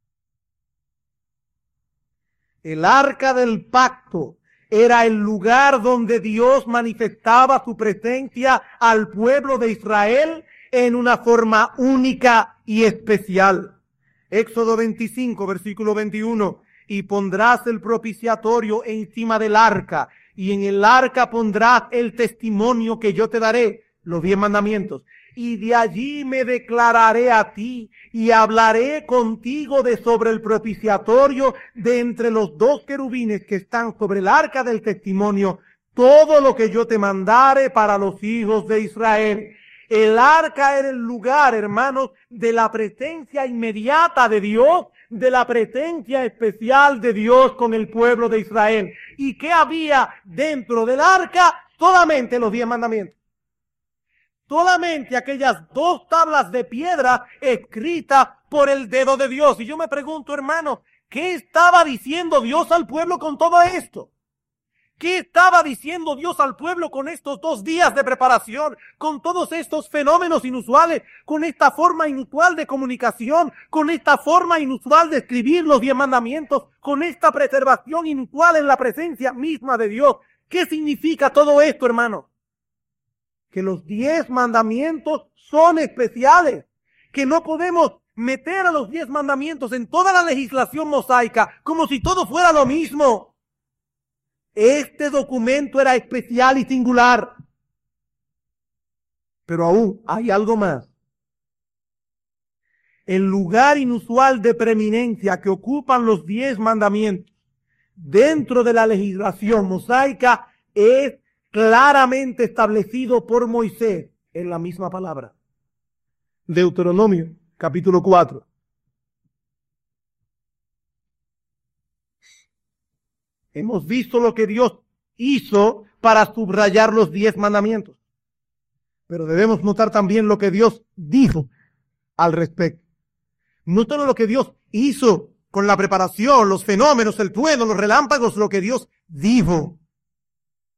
El arca del pacto era el lugar donde Dios manifestaba su presencia al pueblo de Israel en una forma única y especial. Éxodo 25, versículo 21. Y pondrás el propiciatorio encima del arca, y en el arca pondrás el testimonio que yo te daré, los 10 mandamientos. Y de allí me declararé a ti, y hablaré contigo de sobre el propiciatorio, de entre los 2 querubines que están sobre el arca del testimonio, todo lo que yo te mandare para los hijos de Israel. El arca era el lugar, hermanos, de la presencia inmediata de Dios, de la presencia especial de Dios con el pueblo de Israel. ¿Y qué había dentro del arca? Solamente los 10 mandamientos. Solamente aquellas 2 tablas de piedra escritas por el dedo de Dios. Y yo me pregunto, hermano, ¿qué estaba diciendo Dios al pueblo con todo esto? ¿Qué estaba diciendo Dios al pueblo con estos 2 días de preparación, con todos estos fenómenos inusuales, con esta forma inusual de comunicación, con esta forma inusual de escribir los 10 mandamientos, con esta preservación inusual en la presencia misma de Dios? ¿Qué significa todo esto, hermano? Que los 10 mandamientos son especiales, que no podemos meter a los 10 mandamientos en toda la legislación mosaica como si todo fuera lo mismo. Este documento era especial y singular. Pero aún hay algo más. El lugar inusual de preeminencia que ocupan los 10 mandamientos dentro de la legislación mosaica es claramente establecido por Moisés en la misma palabra. Deuteronomio, capítulo 4. Hemos visto lo que Dios hizo para subrayar los 10 mandamientos. Pero debemos notar también lo que Dios dijo al respecto. No solo lo que Dios hizo con la preparación, los fenómenos, el trueno, los relámpagos, lo que Dios dijo.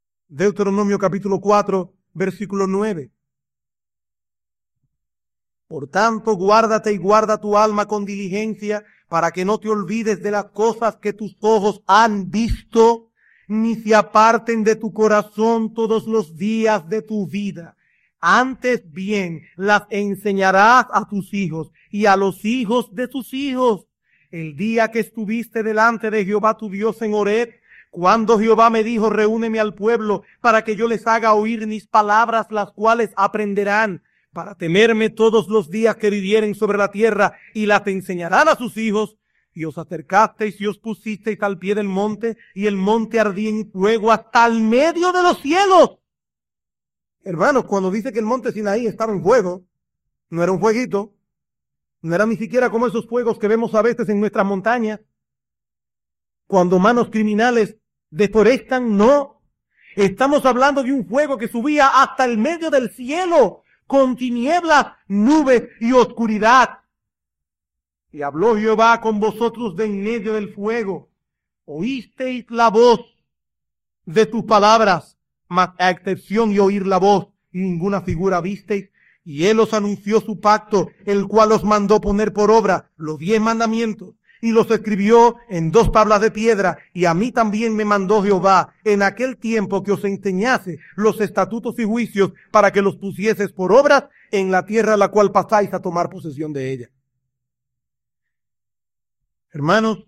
Deuteronomio capítulo 4, versículo 9. Por tanto, guárdate y guarda tu alma con diligencia, para que no te olvides de las cosas que tus ojos han visto, ni se aparten de tu corazón todos los días de tu vida. Antes bien, las enseñarás a tus hijos y a los hijos de tus hijos. El día que estuviste delante de Jehová tu Dios en Horeb, cuando Jehová me dijo, reúneme al pueblo para que yo les haga oír mis palabras, las cuales aprenderán, para temerme todos los días que vivieren sobre la tierra, y las enseñarán a sus hijos. Y os acercasteis y os pusisteis al pie del monte, y el monte ardía en fuego hasta el medio de los cielos. Hermanos, cuando dice que el monte Sinaí estaba en fuego, no era un fueguito, no era ni siquiera como esos fuegos que vemos a veces en nuestras montañas, cuando manos criminales deforestan, no. Estamos hablando de un fuego que subía hasta el medio del cielo, con tinieblas, nubes y oscuridad. Y habló Jehová con vosotros de en medio del fuego. Oísteis la voz de tus palabras, mas a excepción de oír la voz, y ninguna figura visteis. Y él os anunció su pacto, el cual os mandó poner por obra los 10 mandamientos, y los escribió en 2 tablas de piedra. Y a mí también me mandó Jehová en aquel tiempo que os enseñase los estatutos y juicios, para que los pusieses por obras en la tierra a la cual pasáis a tomar posesión de ella. Hermanos,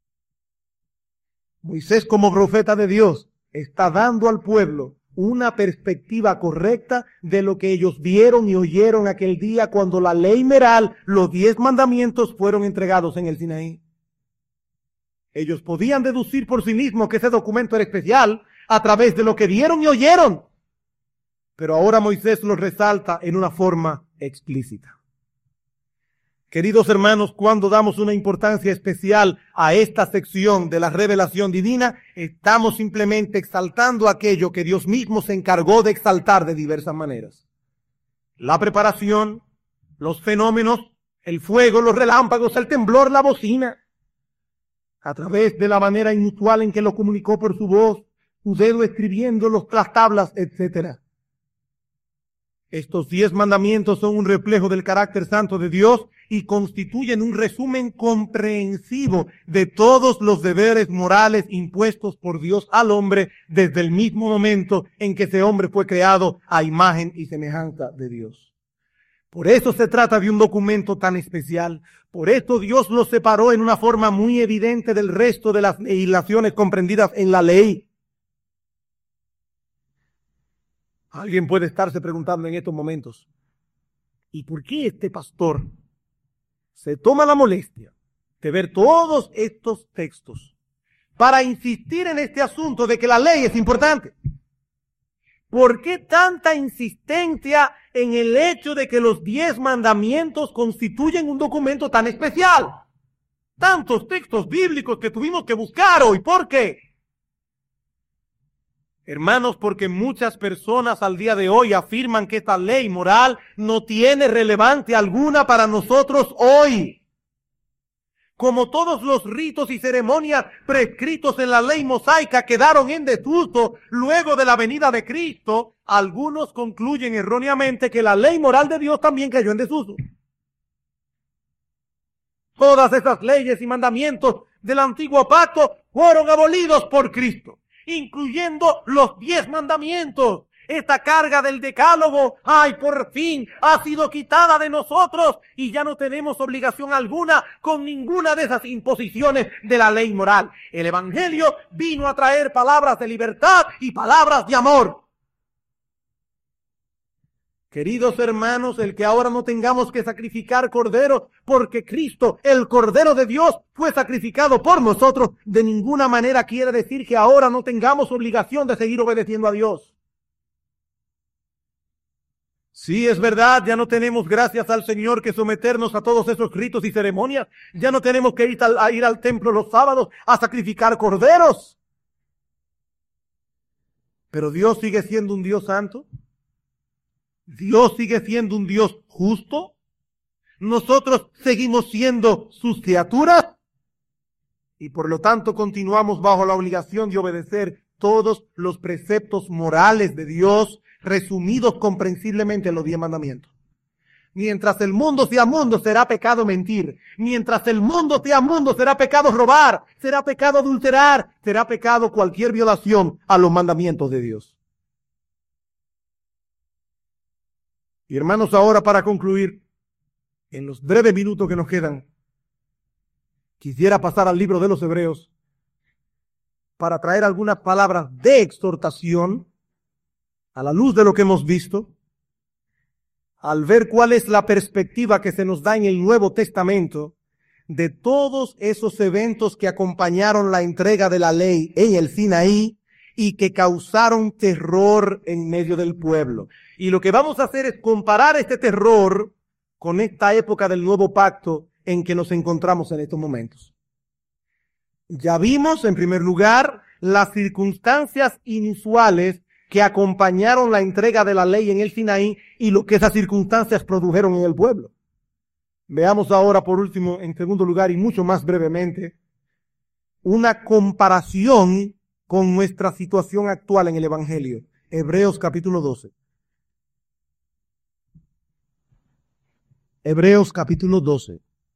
Moisés, como profeta de Dios, está dando al pueblo una perspectiva correcta de lo que ellos vieron y oyeron aquel día cuando la ley moral, los 10 mandamientos, fueron entregados en el Sinaí. Ellos podían deducir por sí mismos que ese documento era especial a través de lo que vieron y oyeron. Pero ahora Moisés lo resalta en una forma explícita. Queridos hermanos, cuando damos una importancia especial a esta sección de la revelación divina, estamos simplemente exaltando aquello que Dios mismo se encargó de exaltar de diversas maneras. La preparación, los fenómenos, el fuego, los relámpagos, el temblor, la bocina, a través de la manera inusual en que lo comunicó por su voz, su dedo escribiendo las tablas, etc. Estos 10 mandamientos son un reflejo del carácter santo de Dios y constituyen un resumen comprensivo de todos los deberes morales impuestos por Dios al hombre desde el mismo momento en que ese hombre fue creado a imagen y semejanza de Dios. Por eso se trata de un documento tan especial. Por esto Dios lo separó en una forma muy evidente del resto de las legislaciones comprendidas en la ley. Alguien puede estarse preguntando en estos momentos, ¿y por qué este pastor se toma la molestia de ver todos estos textos para insistir en este asunto de que la ley es importante? ¿Por qué tanta insistencia en el hecho de que los 10 mandamientos constituyen un documento tan especial? Tantos textos bíblicos que tuvimos que buscar hoy, ¿por qué? Hermanos, porque muchas personas al día de hoy afirman que esta ley moral no tiene relevancia alguna para nosotros hoy. Como todos los ritos y ceremonias prescritos en la ley mosaica quedaron en desuso luego de la venida de Cristo, algunos concluyen erróneamente que la ley moral de Dios también cayó en desuso. Todas esas leyes y mandamientos del antiguo pacto fueron abolidos por Cristo, incluyendo los 10 mandamientos. Esta carga del decálogo, por fin ha sido quitada de nosotros y ya no tenemos obligación alguna con ninguna de esas imposiciones de la ley moral. El evangelio vino a traer palabras de libertad y palabras de amor. Queridos hermanos, el que ahora no tengamos que sacrificar corderos porque Cristo, el Cordero de Dios, fue sacrificado por nosotros, de ninguna manera quiere decir que ahora no tengamos obligación de seguir obedeciendo a Dios. Sí, es verdad, ya no tenemos, gracias al Señor, que someternos a todos esos ritos y ceremonias. Ya no tenemos que ir al templo los sábados a sacrificar corderos. Pero Dios sigue siendo un Dios santo. Dios sigue siendo un Dios justo. Nosotros seguimos siendo sus criaturas. Y por lo tanto continuamos bajo la obligación de obedecer todos los preceptos morales de Dios, resumidos comprensiblemente en los 10 mandamientos. Mientras el mundo sea mundo, será pecado mentir. Mientras el mundo sea mundo, será pecado robar, será pecado adulterar, será pecado cualquier violación a los mandamientos de Dios. Y hermanos, ahora para concluir, en los breves minutos que nos quedan, quisiera pasar al libro de los Hebreos para traer algunas palabras de exhortación a la luz de lo que hemos visto, al ver cuál es la perspectiva que se nos da en el Nuevo Testamento de todos esos eventos que acompañaron la entrega de la ley en el Sinaí y que causaron terror en medio del pueblo. Y lo que vamos a hacer es comparar este terror con esta época del nuevo pacto en que nos encontramos en estos momentos. Ya vimos, en primer lugar, las circunstancias inusuales que acompañaron la entrega de la ley en el Sinaí y lo que esas circunstancias produjeron en el pueblo. Veamos ahora, por último, en segundo lugar y mucho más brevemente, una comparación con nuestra situación actual en el Evangelio. Hebreos capítulo 12. Hebreos capítulo 12.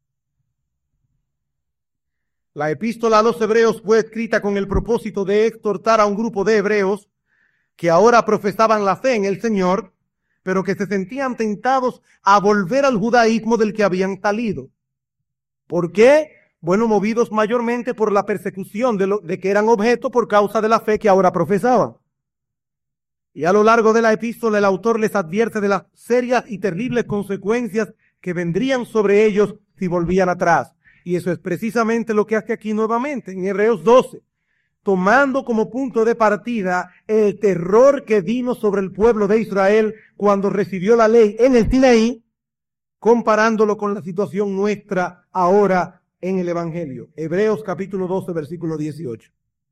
La epístola a los Hebreos fue escrita con el propósito de exhortar a un grupo de hebreos que ahora profesaban la fe en el Señor, pero que se sentían tentados a volver al judaísmo del que habían salido. ¿Por qué? Bueno, movidos mayormente por la persecución de que eran objeto por causa de la fe que ahora profesaban. Y a lo largo de la epístola el autor les advierte de las serias y terribles consecuencias que vendrían sobre ellos si volvían atrás. Y eso es precisamente lo que hace aquí nuevamente en Hebreos 12. Tomando como punto de partida el terror que vino sobre el pueblo de Israel cuando recibió la ley en el Sinaí, comparándolo con la situación nuestra ahora en el Evangelio. Hebreos capítulo 12, versículo 18.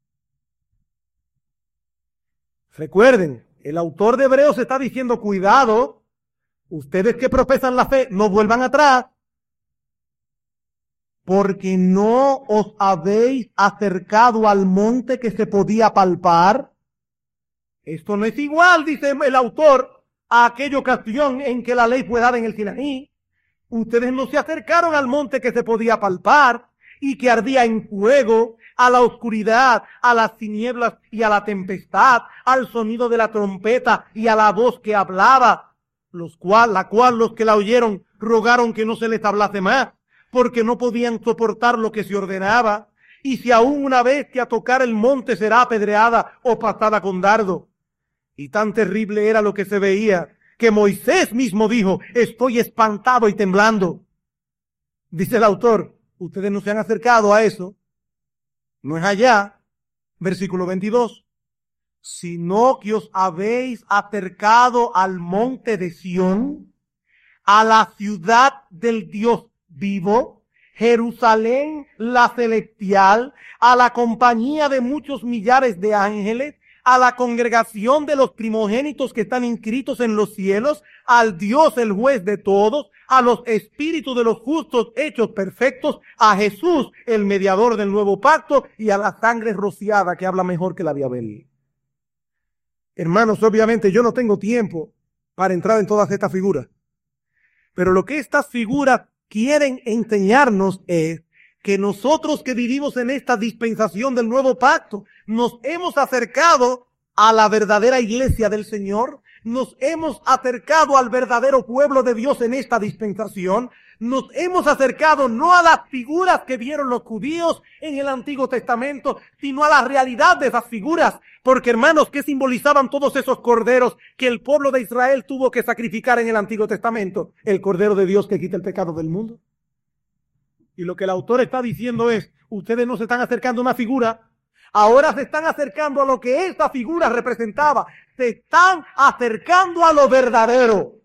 Recuerden, el autor de Hebreos está diciendo, cuidado, ustedes que profesan la fe, no vuelvan atrás, porque no os habéis acercado al monte que se podía palpar. Esto no es igual, dice el autor, a aquella ocasión en que la ley fue dada en el Sinaí. Ustedes no se acercaron al monte que se podía palpar y que ardía en fuego, a la oscuridad, a las tinieblas y a la tempestad, al sonido de la trompeta y a la voz que hablaba, la cual los que la oyeron rogaron que no se les hablase más, porque no podían soportar lo que se ordenaba, y si aún una bestia tocar el monte será apedreada o pasada con dardo. Y tan terrible era lo que se veía, que Moisés mismo dijo, estoy espantado y temblando. Dice el autor, ustedes no se han acercado a eso, no es allá, versículo 22, sino que os habéis acercado al monte de Sión, a la ciudad del Dios vivo, Jerusalén la celestial, a la compañía de muchos millares de ángeles, a la congregación de los primogénitos que están inscritos en los cielos, al Dios el juez de todos, a los espíritus de los justos hechos perfectos, a Jesús el mediador del nuevo pacto y a la sangre rociada que habla mejor que la de Abel. Hermanos, obviamente yo no tengo tiempo para entrar en todas estas figuras, pero lo que estas figuras quieren enseñarnos es que nosotros que vivimos en esta dispensación del nuevo pacto, nos hemos acercado a la verdadera iglesia del Señor, nos hemos acercado al verdadero pueblo de Dios en esta dispensación, nos hemos acercado no a las figuras que vieron los judíos en el Antiguo Testamento, sino a la realidad de esas figuras, porque hermanos, ¿qué simbolizaban todos esos corderos que el pueblo de Israel tuvo que sacrificar en el Antiguo Testamento? El Cordero de Dios que quita el pecado del mundo. Y lo que el autor está diciendo es, ustedes no se están acercando a una figura, ahora se están acercando a lo que esta figura representaba, se están acercando a lo verdadero.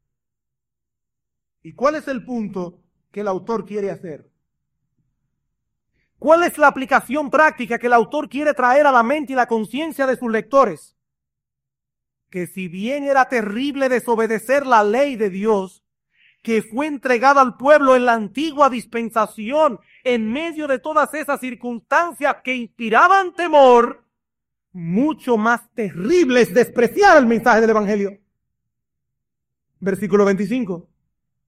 ¿Y cuál es el punto que el autor quiere hacer? ¿Cuál es la aplicación práctica que el autor quiere traer a la mente y la conciencia de sus lectores? Que si bien era terrible desobedecer la ley de Dios, que fue entregada al pueblo en la antigua dispensación, en medio de todas esas circunstancias que inspiraban temor, mucho más terrible es despreciar el mensaje del Evangelio. Versículo 25.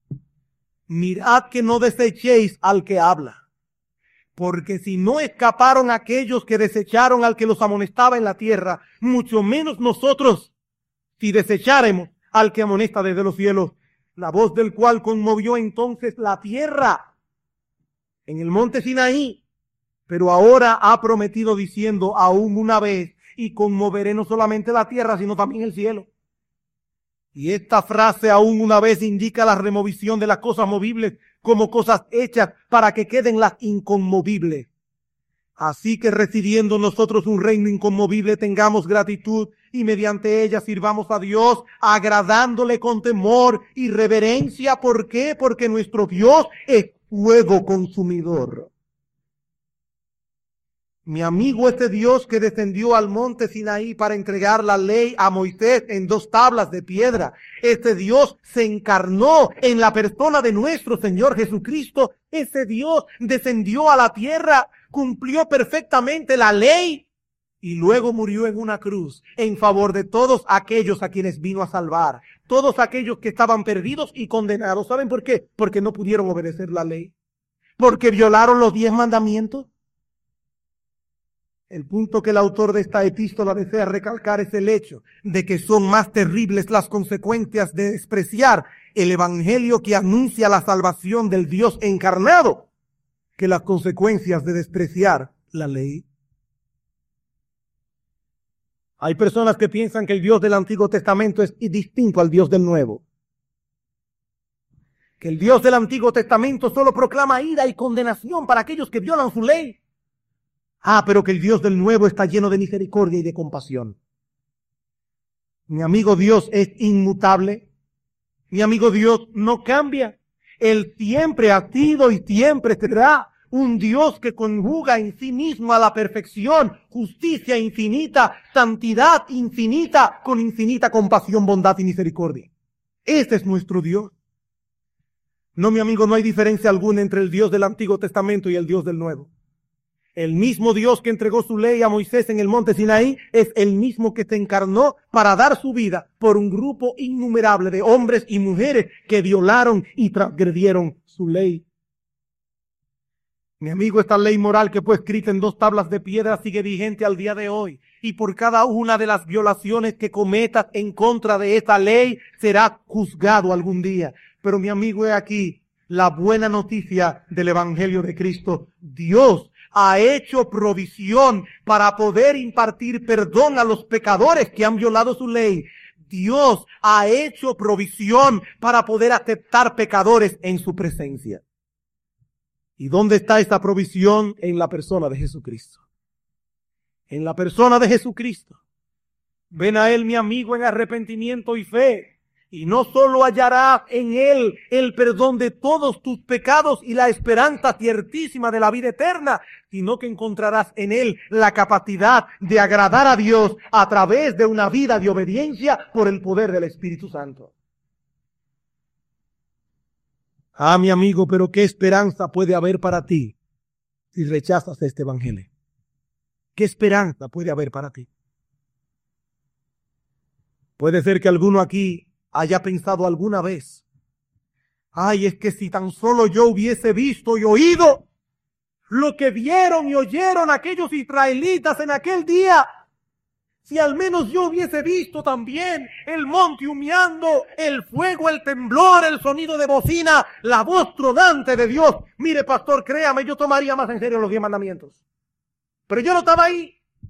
mirad que no desechéis al que habla. Porque si no escaparon aquellos que desecharon al que los amonestaba en la tierra, mucho menos nosotros, si desecháremos al que amonesta desde los cielos, la voz del cual conmovió entonces la tierra en el monte Sinaí, pero ahora ha prometido diciendo aún una vez, y conmoveré no solamente la tierra, sino también el cielo. Y esta frase aún una vez indica la removisión de las cosas movibles como cosas hechas para que queden las inconmovibles. Así que recibiendo nosotros un reino inconmovible, tengamos gratitud y mediante ella sirvamos a Dios, agradándole con temor y reverencia. ¿Por qué? Porque nuestro Dios es fuego consumidor. Mi amigo, este Dios que descendió al monte Sinaí para entregar la ley a Moisés en 2 tablas de piedra, este Dios se encarnó en la persona de nuestro Señor Jesucristo. Ese Dios descendió a la tierra, cumplió perfectamente la ley y luego murió en una cruz en favor de todos aquellos a quienes vino a salvar. Todos aquellos que estaban perdidos y condenados. ¿Saben por qué? Porque no pudieron obedecer la ley. Porque violaron los 10 mandamientos. El punto que el autor de esta epístola desea recalcar es el hecho de que son más terribles las consecuencias de despreciar el evangelio que anuncia la salvación del Dios encarnado que las consecuencias de despreciar la ley. Hay personas que piensan que el Dios del Antiguo Testamento es distinto al Dios del Nuevo. Que el Dios del Antiguo Testamento solo proclama ira y condenación para aquellos que violan su ley. Pero que el Dios del Nuevo está lleno de misericordia y de compasión. Mi amigo, Dios es inmutable. Mi amigo, Dios no cambia. Él siempre ha sido y siempre será un Dios que conjuga en sí mismo a la perfección, justicia infinita, santidad infinita, con infinita compasión, bondad y misericordia. Este es nuestro Dios. No, mi amigo, no hay diferencia alguna entre el Dios del Antiguo Testamento y el Dios del Nuevo. El mismo Dios que entregó su ley a Moisés en el monte Sinaí es el mismo que se encarnó para dar su vida por un grupo innumerable de hombres y mujeres que violaron y transgredieron su ley. Mi amigo, esta ley moral que fue escrita en 2 tablas de piedra sigue vigente al día de hoy. Y por cada una de las violaciones que cometas en contra de esta ley será juzgado algún día. Pero mi amigo, he aquí la buena noticia del Evangelio de Cristo. Dios ha hecho provisión para poder impartir perdón a los pecadores que han violado su ley. Dios ha hecho provisión para poder aceptar pecadores en su presencia. ¿Y dónde está esta provisión? En la persona de Jesucristo. En la persona de Jesucristo. Ven a Él, mi amigo, en arrepentimiento y fe. Y no solo hallarás en Él el perdón de todos tus pecados y la esperanza ciertísima de la vida eterna, sino que encontrarás en Él la capacidad de agradar a Dios a través de una vida de obediencia por el poder del Espíritu Santo. Mi amigo, pero ¿qué esperanza puede haber para ti si rechazas este evangelio? ¿Qué esperanza puede haber para ti? Puede ser que alguno aquí haya pensado alguna vez, es que si tan solo yo hubiese visto y oído lo que vieron y oyeron aquellos israelitas en aquel día, si al menos yo hubiese visto también el monte humeando, el fuego, el temblor, el sonido de bocina, la voz tronante de Dios. Mire, pastor, créame, yo tomaría más en serio los 10 mandamientos. Pero yo no estaba ahí.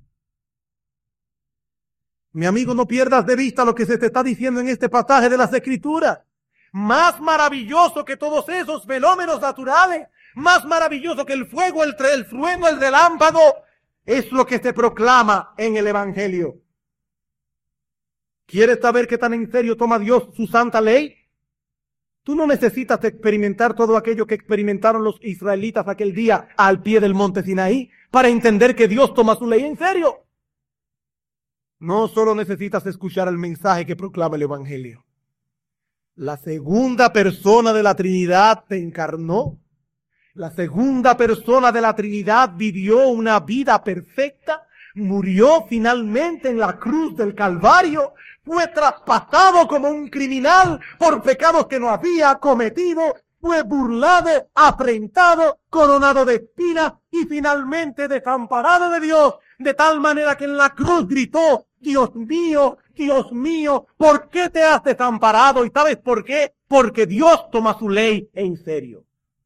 Mi amigo, no pierdas de vista lo que se te está diciendo en este pasaje de las Escrituras. Más maravilloso que todos esos fenómenos naturales, más maravilloso que el fuego, el trueno, el relámpago, es lo que se proclama en el Evangelio. ¿Quieres saber qué tan en serio toma Dios su santa ley? Tú no necesitas experimentar todo aquello que experimentaron los israelitas aquel día al pie del monte Sinaí para entender que Dios toma su ley en serio. No solo necesitas escuchar el mensaje que proclama el Evangelio. La segunda persona de la Trinidad se encarnó. La segunda persona de la Trinidad vivió una vida perfecta. Murió finalmente en la cruz del Calvario. Fue traspasado como un criminal por pecados que no había cometido. fue burlado, afrentado, coronado de espinas y finalmente desamparado de Dios, de tal manera que en la cruz gritó: Dios mío, ¿por qué te has desamparado? ¿Y sabes por qué? Porque Dios toma su ley en serio.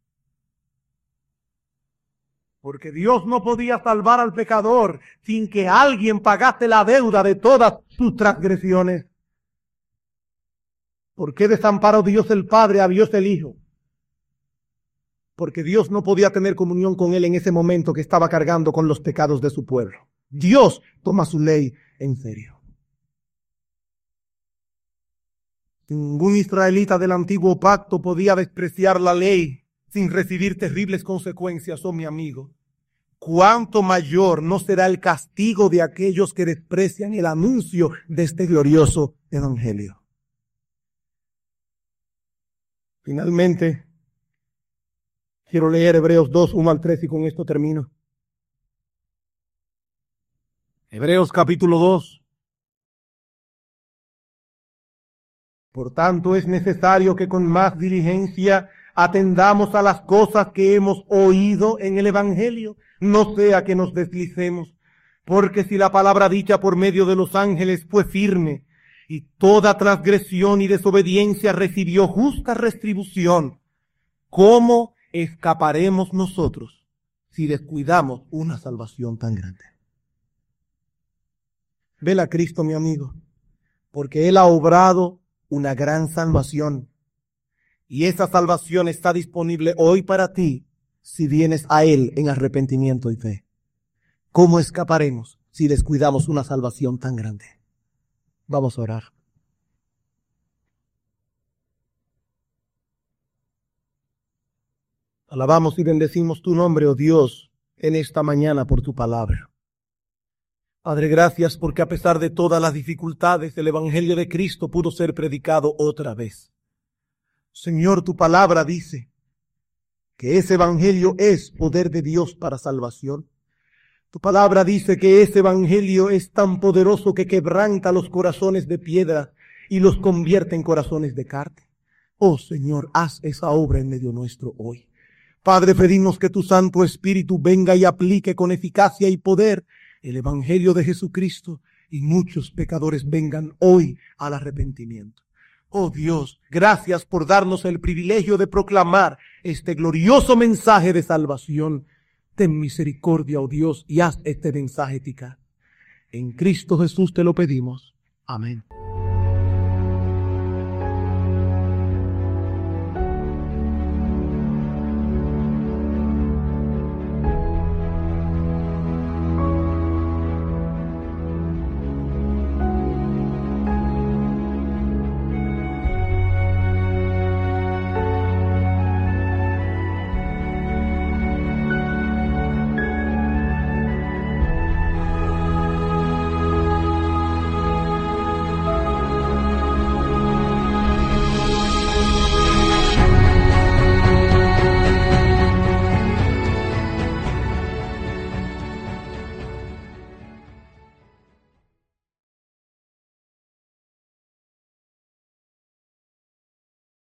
Porque Dios no podía salvar al pecador sin que alguien pagase la deuda de todas sus transgresiones. ¿Por qué desamparó Dios el Padre a Dios el Hijo? Porque Dios no podía tener comunión con él en ese momento que estaba cargando con los pecados de su pueblo. Dios toma su ley en serio. Ningún israelita del antiguo pacto podía despreciar la ley sin recibir terribles consecuencias, oh mi amigo. ¿Cuánto mayor no será el castigo de aquellos que desprecian el anuncio de este glorioso evangelio? Finalmente, quiero leer Hebreos 2, 1 al 3 y con esto termino. Hebreos capítulo 2. Por tanto, es necesario que con más diligencia atendamos a las cosas que hemos oído en el evangelio, no sea que nos deslicemos, porque si la palabra dicha por medio de los ángeles fue firme, y toda transgresión y desobediencia recibió justa retribución, ¿cómo escaparemos nosotros si descuidamos una salvación tan grande? Vela a Cristo, mi amigo, porque Él ha obrado una gran salvación. Y esa salvación está disponible hoy para ti si vienes a Él en arrepentimiento y fe. ¿Cómo escaparemos si descuidamos una salvación tan grande? Vamos a orar. Alabamos y bendecimos tu nombre, oh Dios, en esta mañana por tu palabra. Padre, gracias porque a pesar de todas las dificultades, el Evangelio de Cristo pudo ser predicado otra vez. Señor, tu palabra dice que ese Evangelio es poder de Dios para salvación. Tu palabra dice que ese Evangelio es tan poderoso que quebranta los corazones de piedra y los convierte en corazones de carne. Oh Señor, haz esa obra en medio nuestro hoy. Padre, pedimos que tu Santo Espíritu venga y aplique con eficacia y poder el Evangelio de Jesucristo y muchos pecadores vengan hoy al arrepentimiento. Oh Dios, gracias por darnos el privilegio de proclamar este glorioso mensaje de salvación. Ten misericordia, oh Dios, y haz este mensaje eficaz. En Cristo Jesús te lo pedimos. Amén.